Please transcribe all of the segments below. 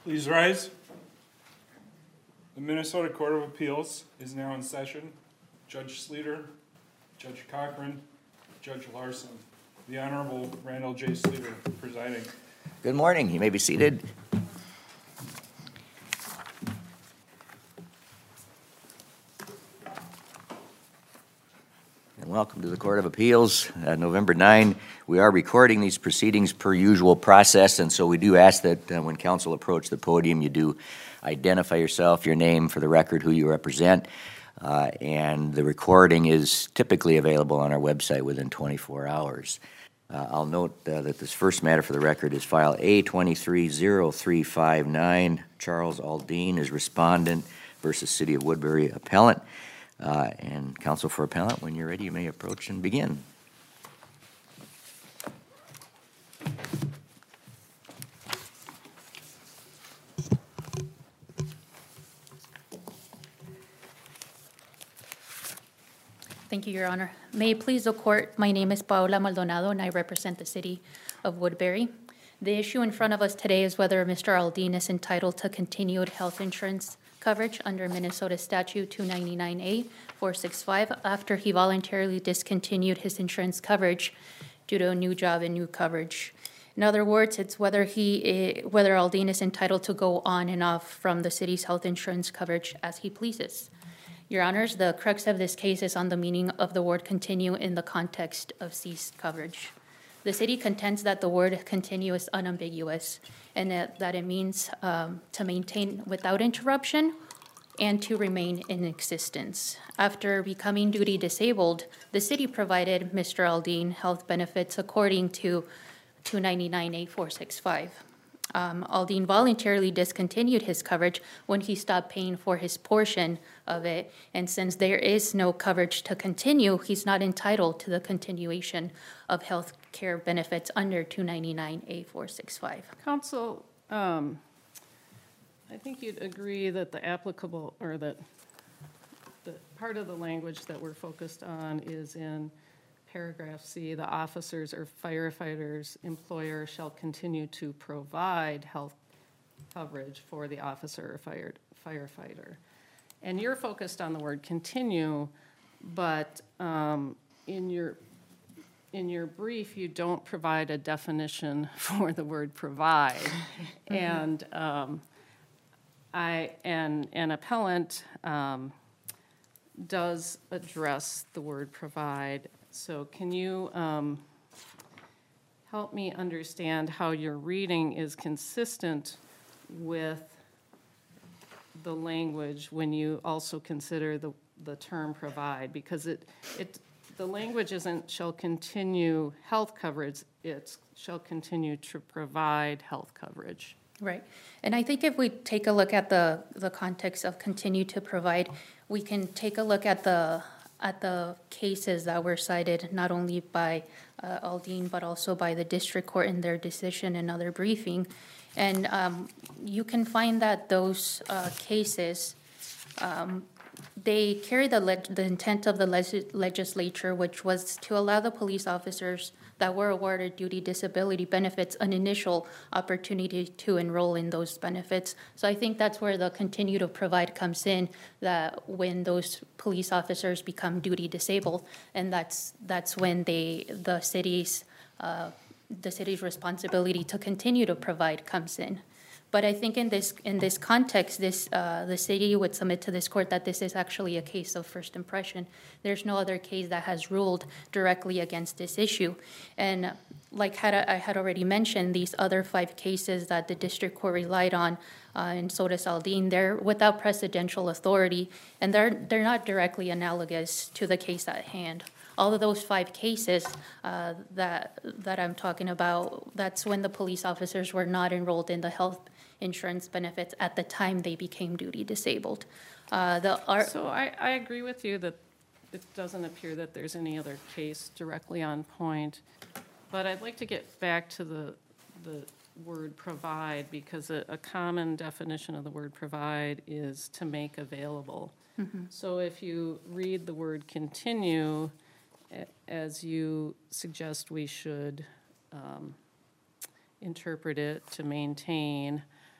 Please rise. The Minnesota Court of Appeals is now in session. Judge Sleeter, Judge Cochran, Judge Larson. The Honorable Randall J. Sleeter presiding. Good morning. You may be seated. And welcome to the Court of Appeals, November 9. We are recording these proceedings per usual process, and so we do ask that when counsel approach the podium, you do identify yourself, your name for the record, who you represent, and the recording is typically available on our website within 24 hours. I'll note that this first matter for the record is file A230359. Charles Aldine is respondent versus City of Woodbury appellant. And counsel for appellant, when you're ready, you may approach and begin. Thank you, Your Honor. May it please the court, my name is Paola Maldonado and I represent the City of Woodbury. The issue in front of us today is whether Mr. Aldine is entitled to continued health insurance coverage under Minnesota Statute 299A-465 after he voluntarily discontinued his insurance coverage due to a new job and new coverage. In other words, it's whether Aldine is entitled to go on and off from the city's health insurance coverage as he pleases. Your Honors, the crux of this case is on the meaning of the word continue in the context of ceased coverage. The city contends that the word continue is unambiguous and that it means to maintain without interruption and to remain in existence. After becoming duty disabled, the city provided Mr. Aldine health benefits according to 299A-465. Aldine voluntarily discontinued his coverage when he stopped paying for his portion of it, and since there is no coverage to continue, he's not entitled to the continuation of health care benefits under 299A-465. Counsel, I think you'd agree that the applicable, or that the part of the language that we're focused on is in paragraph C, the officers or firefighters' employer shall continue to provide health coverage for the officer or firefighter. And you're focused on the word continue, but in your brief, you don't provide a definition for the word provide. And an appellant does address the word provide. So can you help me understand how your reading is consistent with the language when you also consider the term provide? Because the language isn't shall continue health coverage, it's shall continue to provide health coverage. Right. And I think if we take a look at the context of continue to provide, we can take a look at the cases that were cited not only by Aldine but also by the district court in their decision and other briefing. And you can find that those cases, they carry the intent of the legislature, which was to allow the police officers that were awarded duty disability benefits an initial opportunity to enroll in those benefits. So I think that's where the continue to provide comes in, that when those police officers become duty disabled, and that's when the city's responsibility to continue to provide comes in. But I think in this context, the city would submit to this court that this is actually a case of first impression. There's no other case that has ruled directly against this issue. And like I had already mentioned, these other 5 cases that the district court relied on, and so does Aldine, they're without precedential authority, and they're not directly analogous to the case at hand. All of those 5 cases that I'm talking about, that's when the police officers were not enrolled in the health insurance benefits at the time they became duty disabled. So I agree with you that it doesn't appear that there's any other case directly on point, but I'd like to get back to the word provide, because a common definition of the word provide is to make available. Mm-hmm. So if you read the word continue, as you suggest we should interpret it to maintain,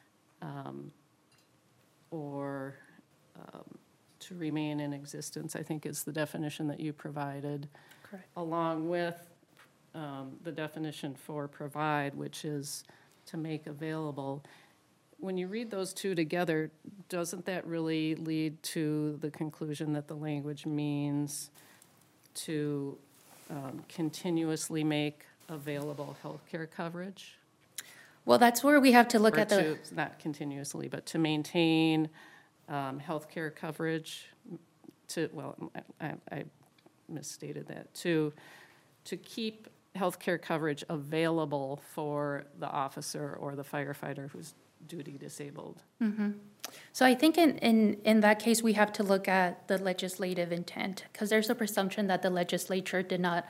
or to remain in existence, I think is the definition that you provided. Correct. Along with the definition for provide, which is to make available. When you read those two together, doesn't that really lead to the conclusion that the language means to continuously make available healthcare coverage? Well, that's where we have to look Or at the, not continuously, but to maintain healthcare coverage, I misstated that, to keep healthcare coverage available for the officer or the firefighter who's duty disabled. so I think in that case, we have to look at the legislative intent, because there's a presumption that the legislature did not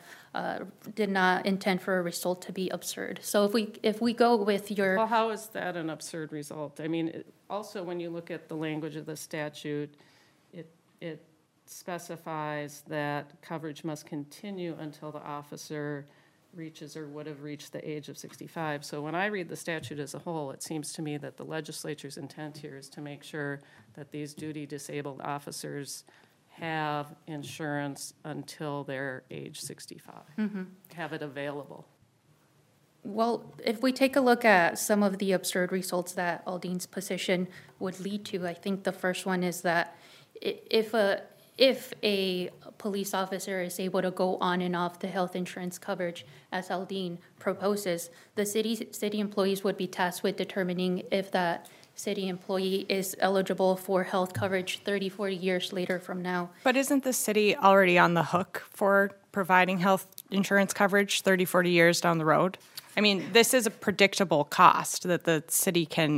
intend for a result to be absurd. So if we go with your. Well, how is that an absurd result? I mean, also, when you look at the language of the statute, it specifies that coverage must continue until the officer reaches or would have reached the age of 65. So when I read the statute as a whole, it seems to me that the legislature's intent here is to make sure that these duty-disabled officers have insurance until they're age 65, have it available. Well, if we take a look at some of the absurd results that Aldine's position would lead to, I think the first one is that if a police officer is able to go on and off the health insurance coverage, as Aldine proposes, the city employees would be tasked with determining if that city employee is eligible for health coverage 30, 40 years later from now. But isn't the city already on the hook for providing health insurance coverage 30, 40 years down the road? I mean, this is a predictable cost that the city can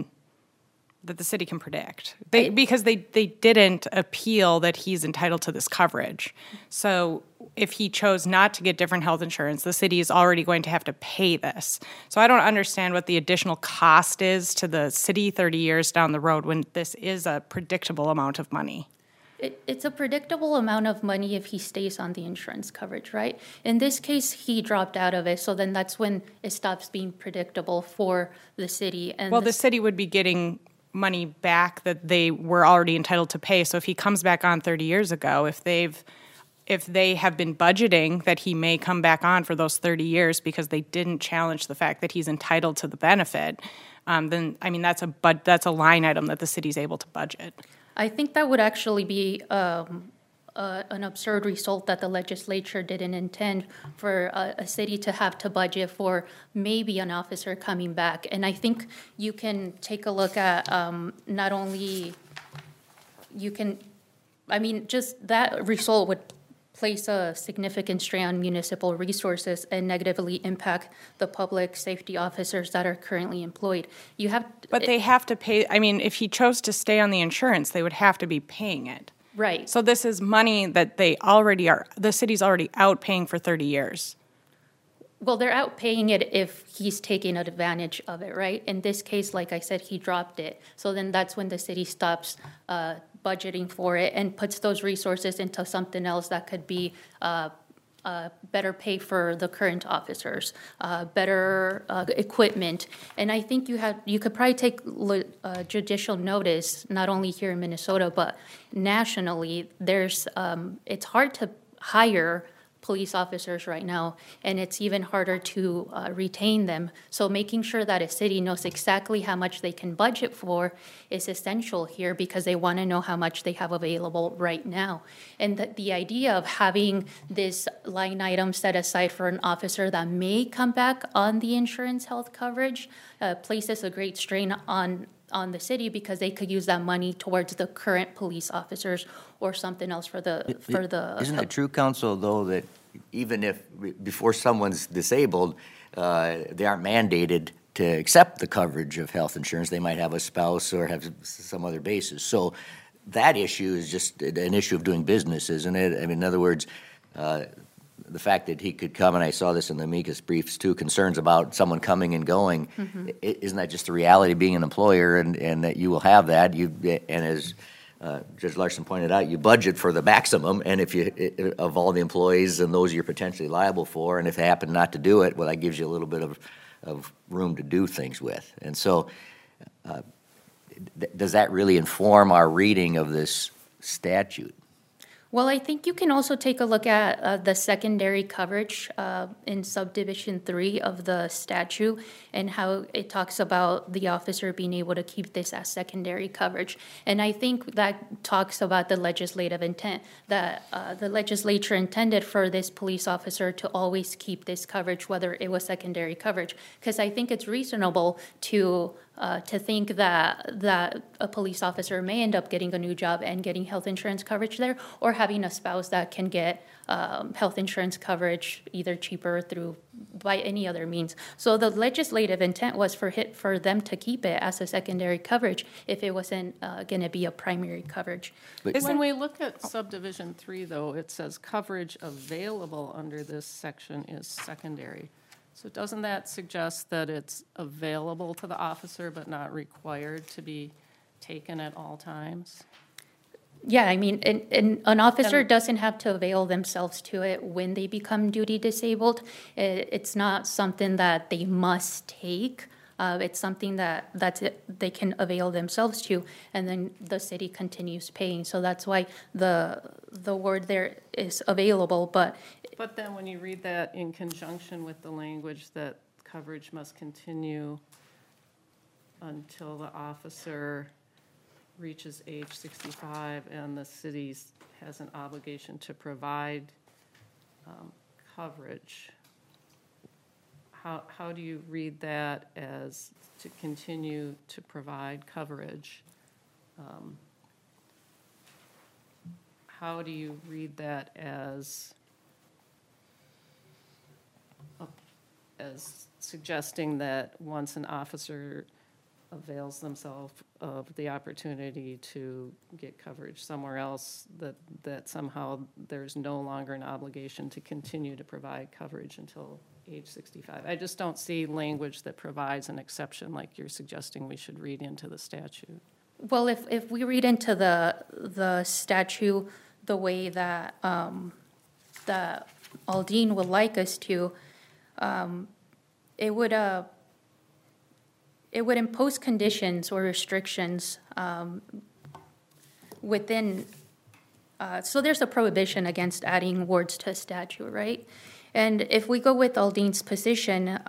predict. Because they didn't appeal that he's entitled to this coverage. So if he chose not to get different health insurance, the city is already going to have to pay this. So I don't understand what the additional cost is to the city 30 years down the road when this is a predictable amount of money. It's a predictable amount of money if he stays on the insurance coverage, right? In this case, he dropped out of it, so then that's when it stops being predictable for the city. And well, the city would be getting money back that they were already entitled to pay. So if he comes back on 30 years ago, if they have been budgeting that he may come back on for those 30 years because they didn't challenge the fact that he's entitled to the benefit, then I mean that's a line item that the city's able to budget. I think that would actually be an absurd result that the legislature didn't intend for a city to have to budget for maybe an officer coming back. And I think you can take a look at not only just that result would place a significant strain on municipal resources and negatively impact the public safety officers that are currently employed. But they have to pay. I mean, if he chose to stay on the insurance, they would have to be paying it. Right. So this is money that the city's already out paying for 30 years. Well, they're out paying it if he's taking advantage of it, right? In this case, like I said, he dropped it. So then that's when the city stops budgeting for it and puts those resources into something else that could be better pay for the current officers, better equipment. And I think you could probably take judicial notice, not only here in Minnesota, but nationally. It's hard to hire police officers right now, and it's even harder to retain them. So making sure that a city knows exactly how much they can budget for is essential here, because they want to know how much they have available right now. And the idea of having this line item set aside for an officer that may come back on the insurance health coverage places a great strain on the city, because they could use that money towards the current police officers or something else for the. Isn't it true, Counsel, though, that even if before someone's disabled, they aren't mandated to accept the coverage of health insurance? They might have a spouse or have some other basis. So that issue is just an issue of doing business, isn't it? I mean, in other words, the fact that he could come, and I saw this in the amicus briefs too, concerns about someone coming and going, isn't that just the reality of being an employer, and that you will have that? And as Judge Larson pointed out, you budget for the maximum, and if you of all the employees and those you're potentially liable for, and if they happen not to do it, well, that gives you a little bit of room to do things with. And so does that really inform our reading of this statute? Well, I think you can also take a look at the secondary coverage in subdivision 3 of the statute and how it talks about the officer being able to keep this as secondary coverage. And I think that talks about the legislative intent, that the legislature intended for this police officer to always keep this coverage, whether it was secondary coverage. Because I think it's reasonable to think that a police officer may end up getting a new job and getting health insurance coverage there, or having a spouse that can get health insurance coverage either cheaper by any other means. So the legislative intent was for them to keep it as a secondary coverage if it wasn't going to be a primary coverage. When we look at subdivision 3, though, it says coverage available under this section is secondary. So doesn't that suggest that it's available to the officer but not required to be taken at all times? Yeah, I mean, an officer doesn't have to avail themselves to it when they become duty disabled. It's not something that they must take. It's something they can avail themselves to, and then the city continues paying. So that's why the word there is available, But then when you read that in conjunction with the language that coverage must continue until the officer reaches age 65 and the city has an obligation to provide coverage, how do you read that as to continue to provide coverage? How do you read that as suggesting that once an officer avails themselves of the opportunity to get coverage somewhere else, that somehow there's no longer an obligation to continue to provide coverage until age 65? I just don't see language that provides an exception like you're suggesting we should read into the statute. Well, if we read into the statute the way that that Aldine would like us to, it would impose conditions or restrictions within. So there's a prohibition against adding words to a statute, right? And if we go with Aldine's position,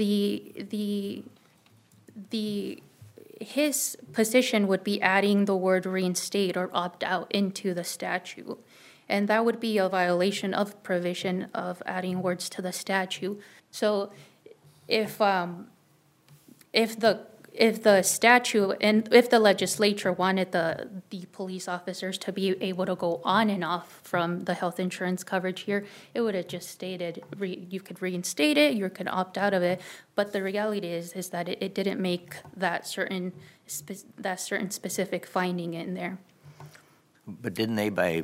his position would be adding the word reinstate or opt out into the statute. And that would be a violation of provision of adding words to the statute. So if the statute and if the legislature wanted the police officers to be able to go on and off from the health insurance coverage here, it would have just stated you could reinstate it, you could opt out of it. But the reality is that it didn't make that certain specific finding in there. But didn't they, by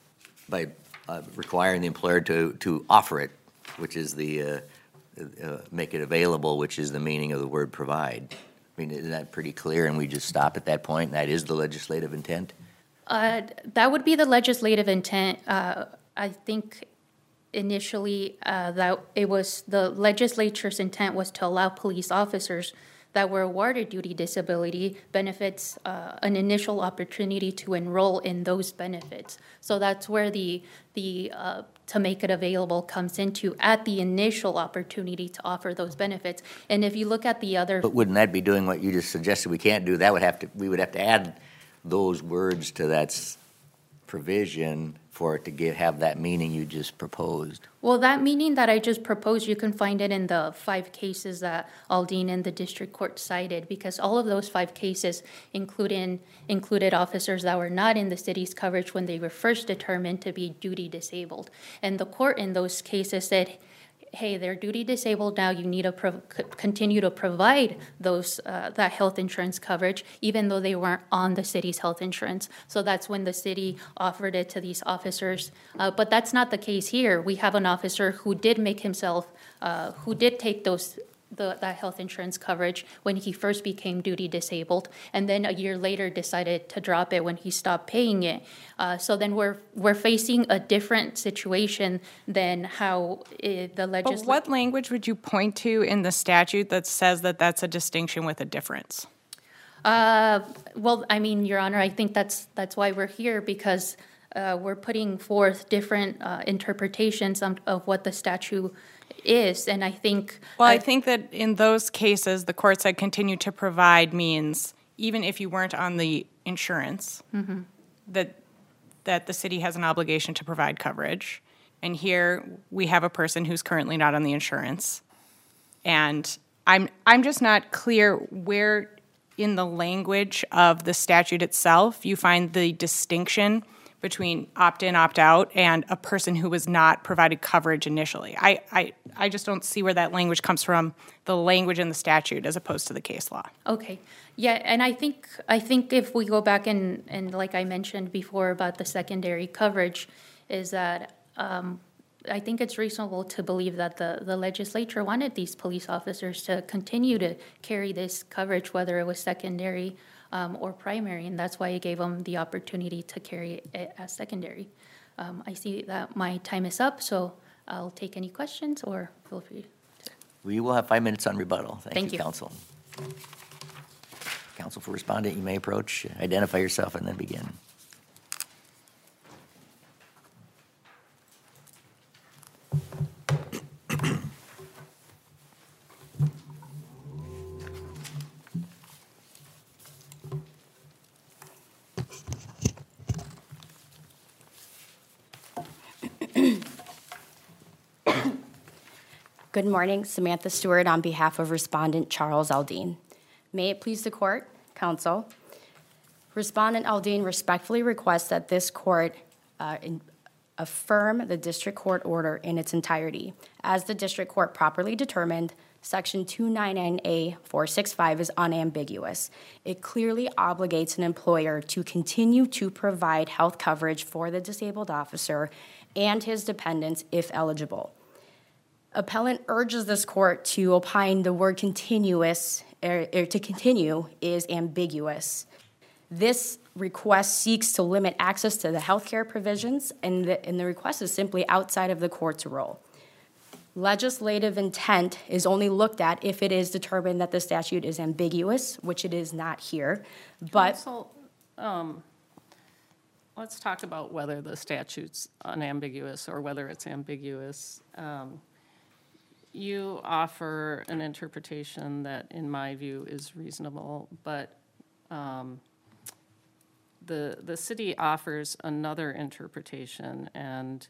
requiring the employer to offer it, which is the make it available, which is the meaning of the word provide? I mean, isn't that pretty clear, and we just stop at that point, and that is the legislative intent? That would be the legislative intent. I think initially that it was the legislature's intent was to allow police officers that were awarded duty disability benefits an initial opportunity to enroll in those benefits. So that's where the to make it available comes into, at the initial opportunity to offer those benefits. And if you look at the other... But wouldn't that be doing what you just suggested we can't do? We would have to add those words to that provision for it to have that meaning you just proposed. Well, that meaning that I just proposed, you can find it in the 5 cases that Aldine and the district court cited, because all of those 5 cases included officers that were not in the city's coverage when they were first determined to be duty disabled. And the court in those cases said, hey, they're duty disabled now, you need to continue to provide that health insurance coverage, even though they weren't on the city's health insurance. So that's when the city offered it to these officers. But that's not the case here. We have an officer who did make himself, who did take that health insurance coverage when he first became duty disabled, and then a year later decided to drop it when he stopped paying it. So then we're facing a different situation than how the legislature... But what language would you point to in the statute that says that that's a distinction with a difference? Well, I mean, Your Honor, I think that's why we're here, because we're putting forth different interpretations of what the statute is, and I think. Well, I think that in those cases, the court said continue to provide means, even if you weren't on the insurance, that the city has an obligation to provide coverage. And here, we have a person who's currently not on the insurance. And I'm just not clear where in the language of the statute itself you find the distinction between opt-in, opt-out, and a person who was not provided coverage initially. I just don't see where that language comes from, the language in the statute as opposed to the case law. Okay, yeah, and I think if we go back and like I mentioned before about the secondary coverage, is that I think it's reasonable to believe that the legislature wanted these police officers to continue to carry this coverage, whether it was secondary or primary, and that's why it gave them the opportunity to carry it as secondary. I see that my time is up, so I'll take any questions or feel free. We will have 5 minutes on rebuttal. Thank Thank you. you, counsel. Counsel for respondent, you may approach, identify yourself, and then begin. Good morning, Samantha Stewart on behalf of Respondent Charles Aldean. May it please the court, counsel. Respondent Aldean respectfully requests that this court affirm the district court order in its entirety. As the district court properly determined, Section 299A-465 is unambiguous. It clearly obligates an employer to continue to provide health coverage for the disabled officer and his dependents if eligible. Appellant urges this court to opine the word continuous, to continue, is ambiguous. This request seeks to limit access to the healthcare provisions, and the request is simply outside of the court's role. Legislative intent is only looked at if it is determined that the statute is ambiguous, which it is not here. But Counsel, let's talk about whether the statute's unambiguous or whether it's ambiguous. You offer an interpretation that, in my view, is reasonable, but the city offers another interpretation, and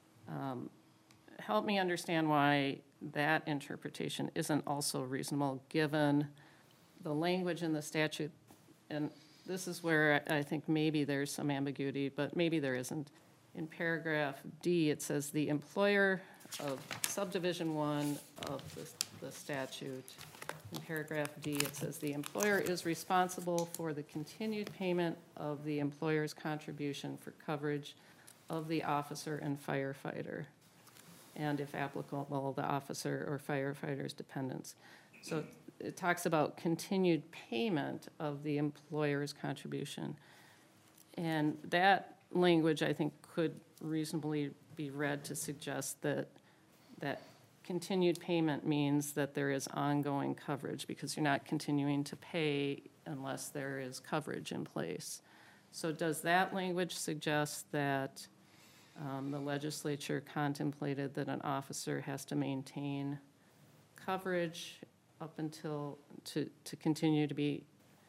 help me understand why that interpretation isn't also reasonable, given the language in the statute. And this is where I think maybe there's some ambiguity, but maybe there isn't. In paragraph D, it says the employer of subdivision 1 of the statute. In paragraph D, it says the employer is responsible for the continued payment of the employer's contribution for coverage of the officer and firefighter, and if applicable, the officer or firefighter's dependents. So it talks about continued payment of the employer's contribution. And that language, I think, could reasonably be read to suggest that continued payment means that there is ongoing coverage, because you're not continuing to pay unless there is coverage in place. So does that language suggest that the legislature contemplated that an officer has to maintain coverage up until, to continue to be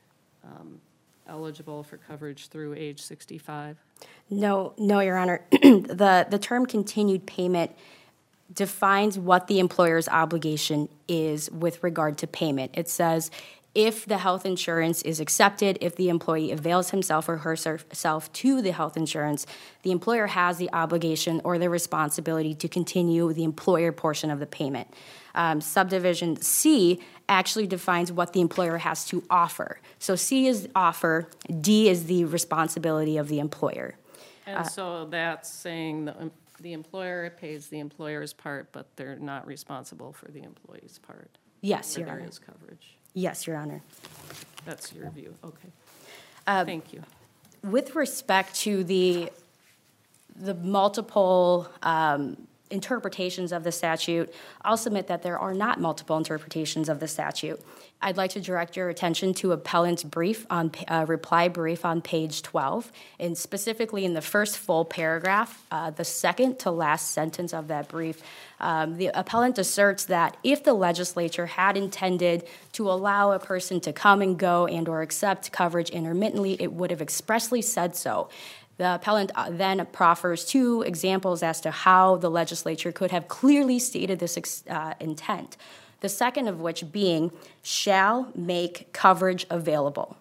eligible for coverage through age 65? no, Your Honor. The term continued payment defines what the employer's obligation is with regard to payment. It says if the health insurance is accepted, if the employee avails himself or herself to the health insurance, the employer has the obligation or the responsibility to continue the employer portion of the payment. Subdivision C actually defines what the employer has to offer. So C is offer, D is the responsibility of the employer. And so that's saying the employer pays the employer's part, but they're not responsible for the employee's part. Yes, where Your there Honor. is coverage. Yes, Your Honor. That's your view, okay. Thank you. With respect to the multiple interpretations of the statute. I'll submit that there are not multiple interpretations of the statute. I'd like to direct your attention to appellant's brief on reply brief on page 12, and specifically in the first full paragraph, the second to last sentence of that brief. The appellant asserts that if the legislature had intended to allow a person to come and go and or accept coverage intermittently, it would have expressly said so. The appellant then proffers two examples as to how the legislature could have clearly stated this intent. The second of which being, shall make coverage available.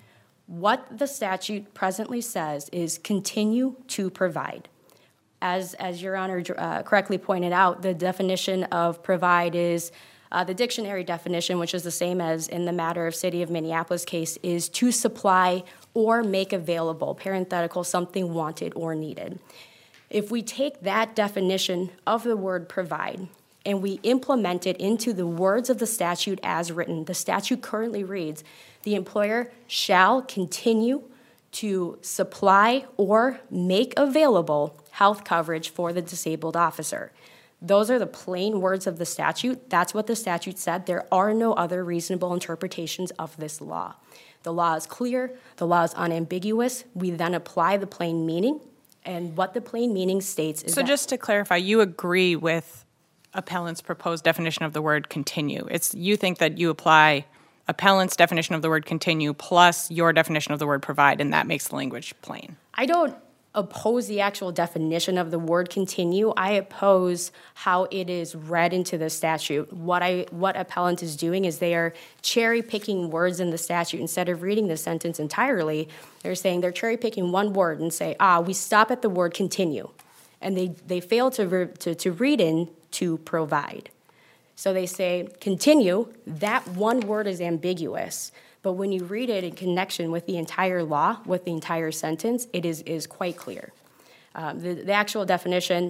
What the statute presently says is continue to provide. As Your Honor correctly pointed out, the definition of provide is, the dictionary definition, which is the same as in the Matter of City of Minneapolis case, is to supply or make available, parenthetical, something wanted or needed. If we take that definition of the word provide and we implement it into the words of the statute as written, the statute currently reads, the employer shall continue to supply or make available health coverage for the disabled officer. Those are the plain words of the statute. That's what the statute said. There are no other reasonable interpretations of this law. The law is clear. The law is unambiguous. We then apply the plain meaning, and what the plain meaning states is So that, just to clarify, you agree with appellant's proposed definition of the word continue. You think that you apply appellant's definition of the word continue plus your definition of the word provide, and that makes the language plain. I don't oppose the actual definition of the word continue. I oppose how it is read into the statute. What appellant is doing is they are cherry picking words in the statute. Instead of reading the sentence entirely, they're saying they're cherry picking one word and say, we stop at the word continue. And they fail to read in to provide. So they say continue, that one word is ambiguous. But when you read it in connection with the entire law, with the entire sentence, it is quite clear. The actual definition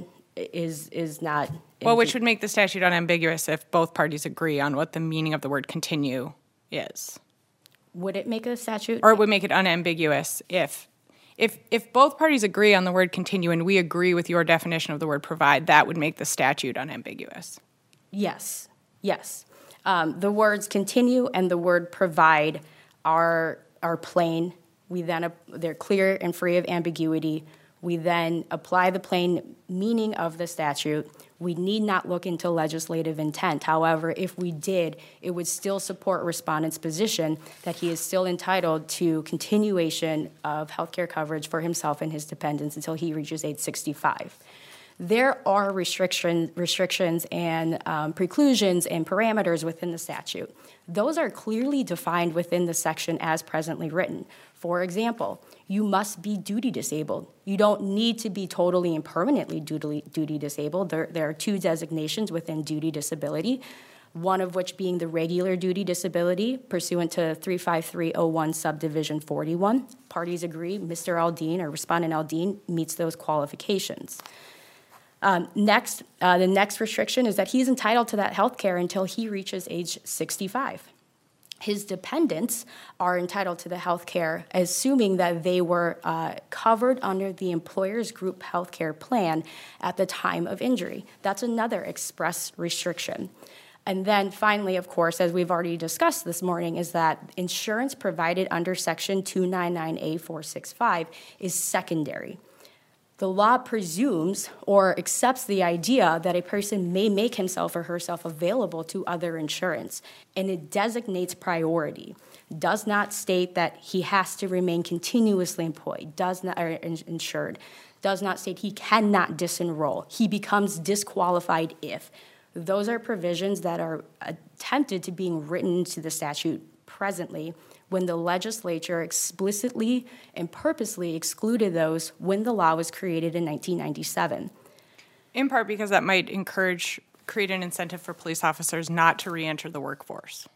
is not. Well, which would make the statute unambiguous if both parties agree on what the meaning of the word continue is. Would it make a statute? Or it would make it unambiguous if both parties agree on the word continue and we agree with your definition of the word provide, that would make the statute unambiguous. Yes. The words continue and the word provide are plain. They're clear and free of ambiguity. We then apply the plain meaning of the statute. We need not look into legislative intent. However, if we did, it would still support respondent's position that he is still entitled to continuation of health care coverage for himself and his dependents until he reaches age 65. There are restrictions and preclusions and parameters within the statute. Those are clearly defined within the section as presently written. For example, you must be duty disabled. You don't need to be totally and permanently duty disabled. There are two designations within duty disability, one of which being the regular duty disability pursuant to 35301 subdivision 41. Parties agree Mr. Aldean or Respondent Aldean meets those qualifications. The next restriction is that he's entitled to that health care until he reaches age 65. His dependents are entitled to the health care, assuming that they were covered under the employer's group health care plan at the time of injury. That's another express restriction. And then finally, of course, as we've already discussed this morning, is that insurance provided under Section 299A465 is secondary. The law presumes or accepts the idea that a person may make himself or herself available to other insurance, and it designates priority. Does not state that he has to remain continuously employed, insured. Does not state he cannot disenroll. He becomes disqualified if. Those are provisions that are attempted to being written into the statute presently, when the legislature explicitly and purposely excluded those when the law was created in 1997. In part because that might create an incentive for police officers not to reenter the workforce.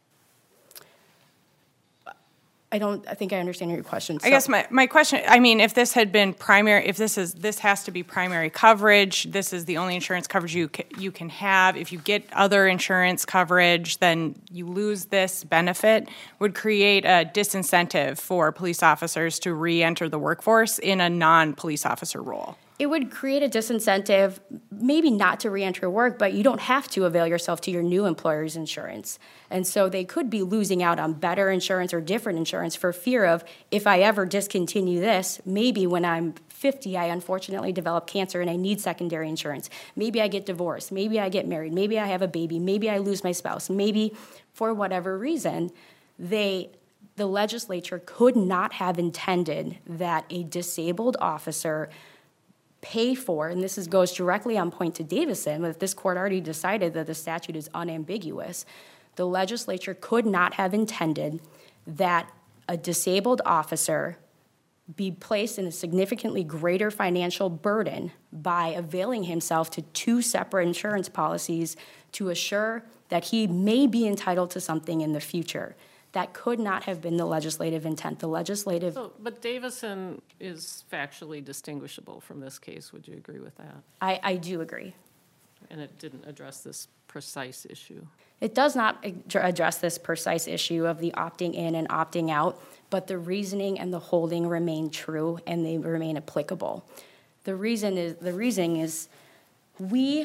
I think I understand your question. I guess my question, if this had been primary, if this has to be primary coverage, this is the only insurance coverage you can have. If you get other insurance coverage, then you lose this benefit, would create a disincentive for police officers to reenter the workforce in a non-police officer role. It would create a disincentive, maybe not to reenter work, but you don't have to avail yourself to your new employer's insurance. And so they could be losing out on better insurance or different insurance for fear of, if I ever discontinue this, maybe when I'm 50, I unfortunately develop cancer and I need secondary insurance. Maybe I get divorced. Maybe I get married. Maybe I have a baby. Maybe I lose my spouse. Maybe for whatever reason, the legislature could not have intended that a disabled officer pay for, and goes directly on point to Davison, but this court already decided that the statute is unambiguous. The legislature could not have intended that a disabled officer be placed in a significantly greater financial burden by availing himself to two separate insurance policies to assure that he may be entitled to something in the future. That could not have been the legislative intent. But Davison is factually distinguishable from this case. Would you agree with that? I do agree. And it didn't address this precise issue. It does not address this precise issue of the opting in and opting out, but the reasoning and the holding remain true and they remain applicable. The reasoning is the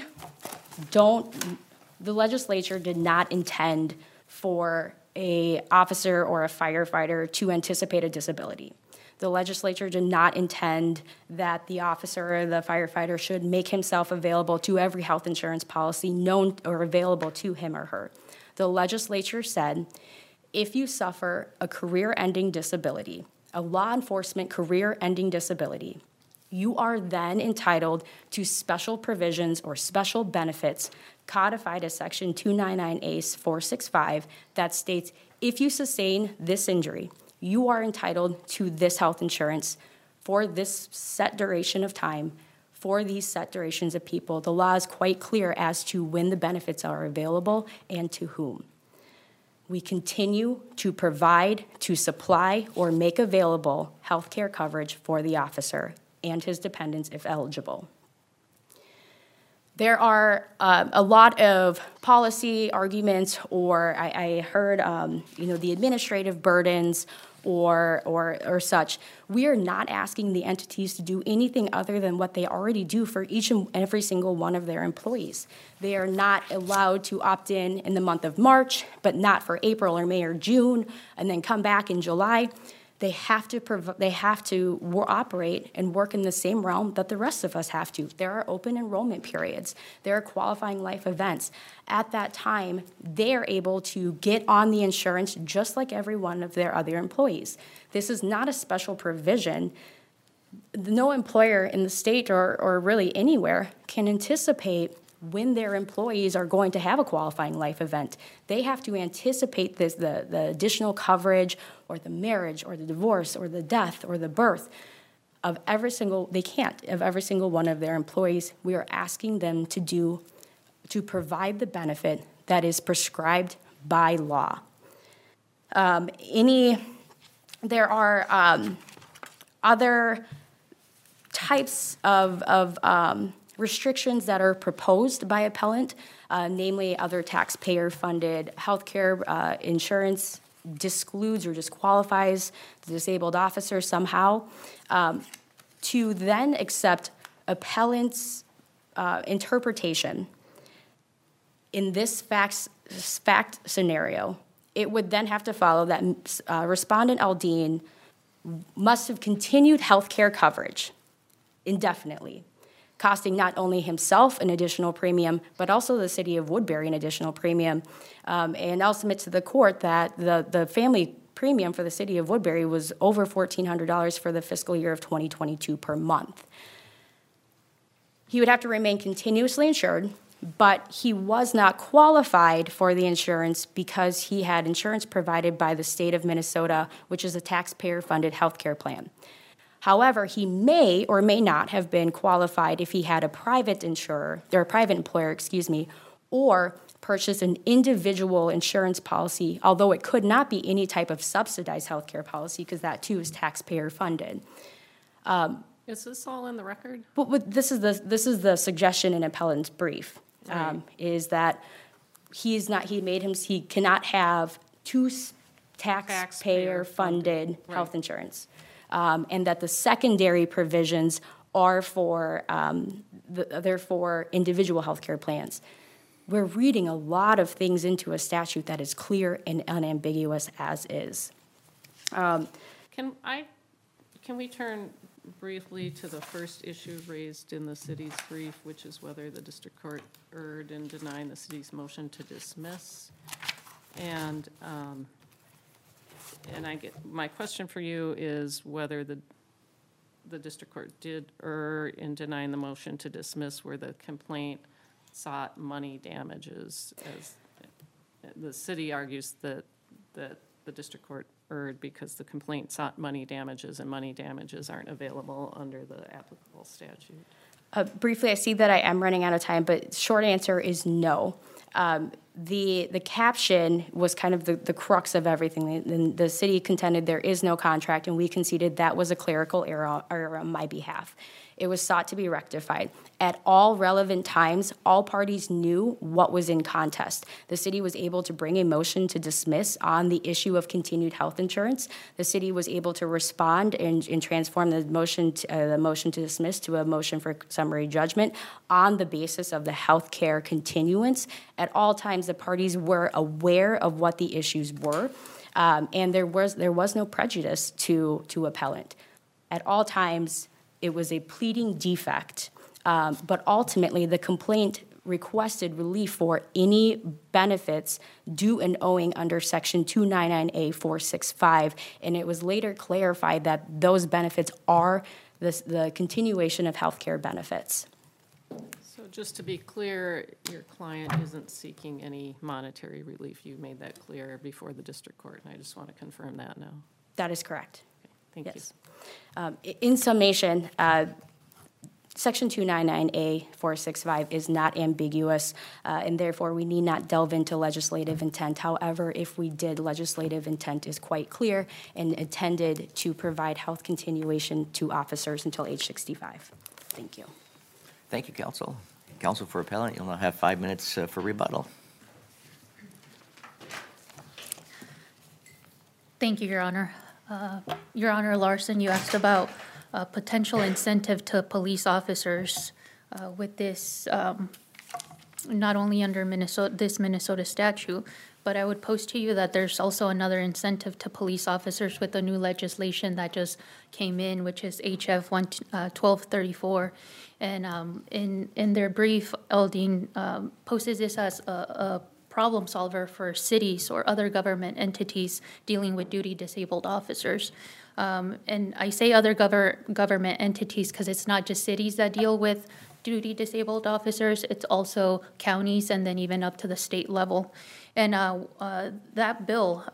legislature did not intend for a officer or a firefighter to anticipate a disability. The legislature did not intend that the officer or the firefighter should make himself available to every health insurance policy known or available to him or her. The legislature said, if you suffer a career-ending disability, a law enforcement career-ending disability, you are then entitled to special provisions or special benefits codified as Section 299A 465 that states, if you sustain this injury, you are entitled to this health insurance for this set duration of time, for these set durations of people. The law is quite clear as to when the benefits are available and to whom. We continue to provide, to supply, or make available health care coverage for the officer and his dependents if eligible. There are a lot of policy arguments, or I heard, the administrative burdens or such. We are not asking the entities to do anything other than what they already do for each and every single one of their employees. They are not allowed to opt in the month of March, but not for April or May or June, and then come back in July. They have to operate and work in the same realm that the rest of us have to. There are open enrollment periods. There are qualifying life events. At that time, they are able to get on the insurance just like every one of their other employees. This is not a special provision. No employer in the state or really anywhere can anticipate when their employees are going to have a qualifying life event. They have to anticipate the additional coverage or the marriage or the divorce or the death or the birth of every single one of their employees. We are asking them to provide the benefit that is prescribed by law. There are other types of restrictions that are proposed by appellant, namely other taxpayer-funded healthcare insurance discludes or disqualifies the disabled officer somehow, to then accept appellant's interpretation in this fact scenario. It would then have to follow that Respondent Aldean must have continued health care coverage indefinitely, costing not only himself an additional premium, but also the city of Woodbury an additional premium. And I'll submit to the court that the family premium for the city of Woodbury was over $1,400 for the fiscal year of 2022 per month. He would have to remain continuously insured, but he was not qualified for the insurance because he had insurance provided by the state of Minnesota, which is a taxpayer-funded health care plan. However, he may or may not have been qualified if he had a private employer, or purchased an individual insurance policy, although it could not be any type of subsidized health care policy because that too is taxpayer funded. Is this all in the record? But this is the suggestion in appellant's brief, Right. is that he cannot have two taxpayer funded Right. health insurance. And that the secondary provisions are for they're for individual healthcare plans. We're reading a lot of things into a statute that is clear and unambiguous as is. Can we turn briefly to the first issue raised in the city's brief, which is whether the district court erred in denying the city's motion to dismiss? And my question for you is whether the district court did err in denying the motion to dismiss where the complaint sought money damages. As the city argues that the district court erred because the complaint sought money damages, and money damages aren't available under the applicable statute. Briefly, I see that I am running out of time, but short answer is no. The caption was kind of the crux of everything. The city contended there is no contract, and we conceded that was a clerical error on my behalf. It was sought to be rectified. At all relevant times, all parties knew what was in contest. The city was able to bring a motion to dismiss on the issue of continued health insurance. The city was able to respond and transform the motion to dismiss to a motion for summary judgment on the basis of the health care continuance. At all times, the parties were aware of what the issues were, and there was no prejudice to appellant. At all times, it was a pleading defect, but ultimately the complaint requested relief for any benefits due and owing under Section 299A465, and it was later clarified that those benefits are the continuation of health care benefits. So just to be clear, your client isn't seeking any monetary relief. You made that clear before the district court, and I just want to confirm that now. That is correct. Okay, thank you. In summation, Section 299A465 is not ambiguous, and therefore we need not delve into legislative intent. However, if we did, legislative intent is quite clear and intended to provide health continuation to officers until age 65. Thank you. Thank you, counsel. Counsel for appellant, you'll now have 5 minutes for rebuttal. Thank you, Your Honor. Your Honor, Larson, you asked about potential incentive to police officers with this, not only under this Minnesota statute, but I would pose to you that there's also another incentive to police officers with the new legislation that just came in, which is HF 1234. And in their brief, Aldine poses this as a problem solver for cities or other government entities dealing with duty disabled officers. And I say other government entities because it's not just cities that deal with duty disabled officers, it's also counties and then even up to the state level. And that bill,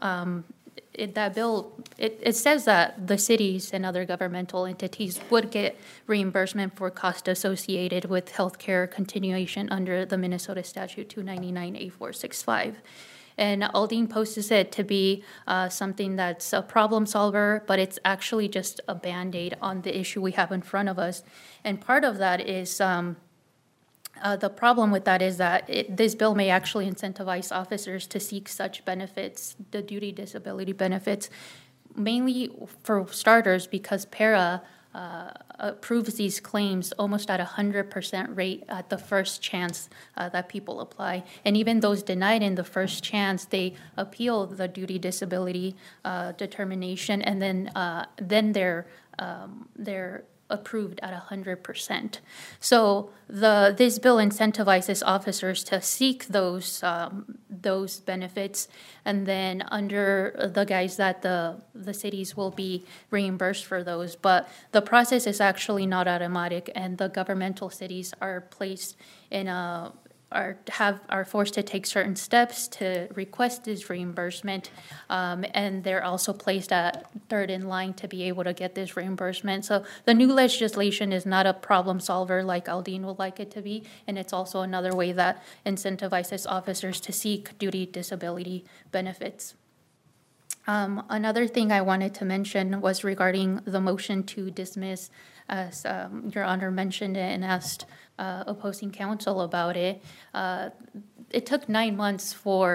it says that the cities and other governmental entities would get reimbursement for costs associated with healthcare continuation under the Minnesota Statute 299A465. And Aldine poses it to be something that's a problem solver, but it's actually just a Band-Aid on the issue we have in front of us. And part of that is the problem with that is that this bill may actually incentivize officers to seek such benefits, the duty disability benefits, mainly for starters because PARA approves these claims almost at 100% rate at the first chance that people apply. And even those denied in the first chance, they appeal the duty disability determination, and then they're approved at 100%. So this bill incentivizes officers to seek those benefits, and then under the guise that the cities will be reimbursed for those. But the process is actually not automatic, and the governmental cities are placed in are forced to take certain steps to request this reimbursement, and they're also placed at third in line to be able to get this reimbursement. So the new legislation is not a problem solver like Aldine would like it to be, and it's also another way that incentivizes officers to seek duty disability benefits. Another thing I wanted to mention was regarding the motion to dismiss, as Your Honor mentioned it and asked opposing counsel about it. It took 9 months for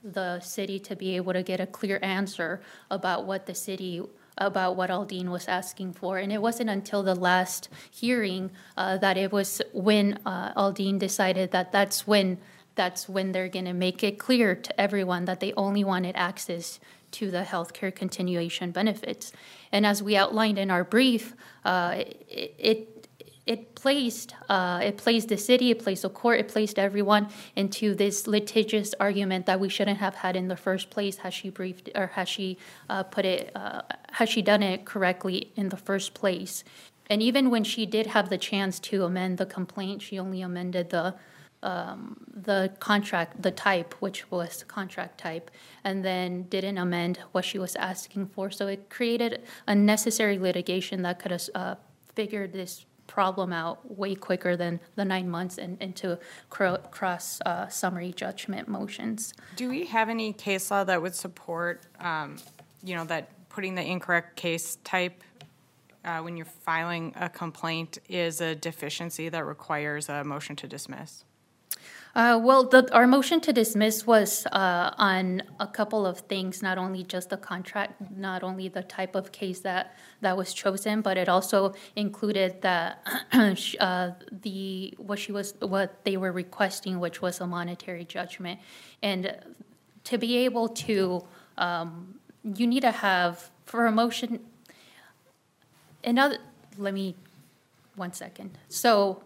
the city to be able to get a clear answer about what Aldine was asking for. And it wasn't until the last hearing that it was when Aldine decided that that's when they're going to make it clear to everyone that they only wanted access to the healthcare continuation benefits. And as we outlined in our brief, it placed the city, it placed the court, it placed everyone into this litigious argument that we shouldn't have had in the first place. Has she briefed, or has she has she done it correctly in the first place? And even when she did have the chance to amend the complaint, she only amended the contract, the type, which was contract type, and then didn't amend what she was asking for. So it created unnecessary litigation that could have figured this problem out way quicker than the 9 months and into cross summary judgment motions. Do we have any case law that would support, that putting the incorrect case type when you're filing a complaint is a deficiency that requires a motion to dismiss? Our motion to dismiss was on a couple of things, not only just the contract, not only the type of case that was chosen, but it also included that what they were requesting, which was a monetary judgment. And to be able to, you need to have, for a motion, one second. So,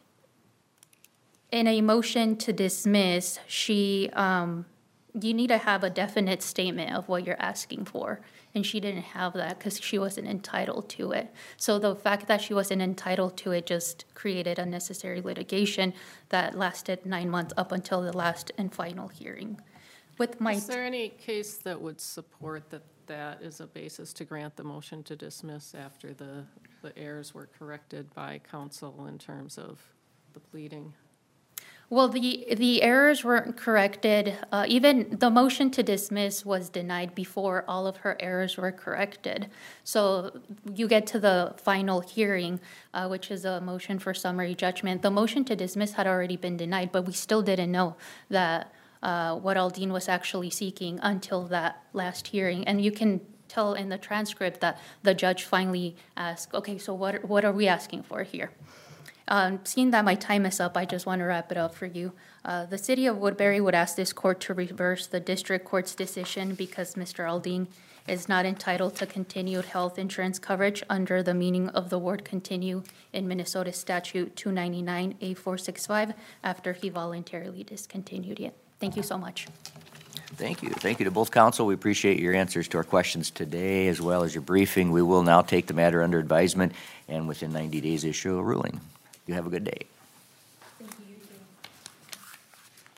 in a motion to dismiss, you need to have a definite statement of what you're asking for. And she didn't have that because she wasn't entitled to it. So the fact that she wasn't entitled to it just created unnecessary litigation that lasted 9 months up until the last and final hearing. Is there any case that would support that is a basis to grant the motion to dismiss after the errors were corrected by counsel in terms of the pleading? Well, the errors weren't corrected. Even the motion to dismiss was denied before all of her errors were corrected. So you get to the final hearing, which is a motion for summary judgment. The motion to dismiss had already been denied, but we still didn't know that what Aldine was actually seeking until that last hearing. And you can tell in the transcript that the judge finally asked, okay, so what are we asking for here? Seeing that my time is up, I just want to wrap it up for you. The City of Woodbury would ask this court to reverse the district court's decision because Mr. Aldine is not entitled to continued health insurance coverage under the meaning of the word continue in Minnesota Statute 299A465 after he voluntarily discontinued it. Thank you so much. Thank you. Thank you to both counsel. We appreciate your answers to our questions today as well as your briefing. We will now take the matter under advisement and within 90 days issue a ruling. You have a good day.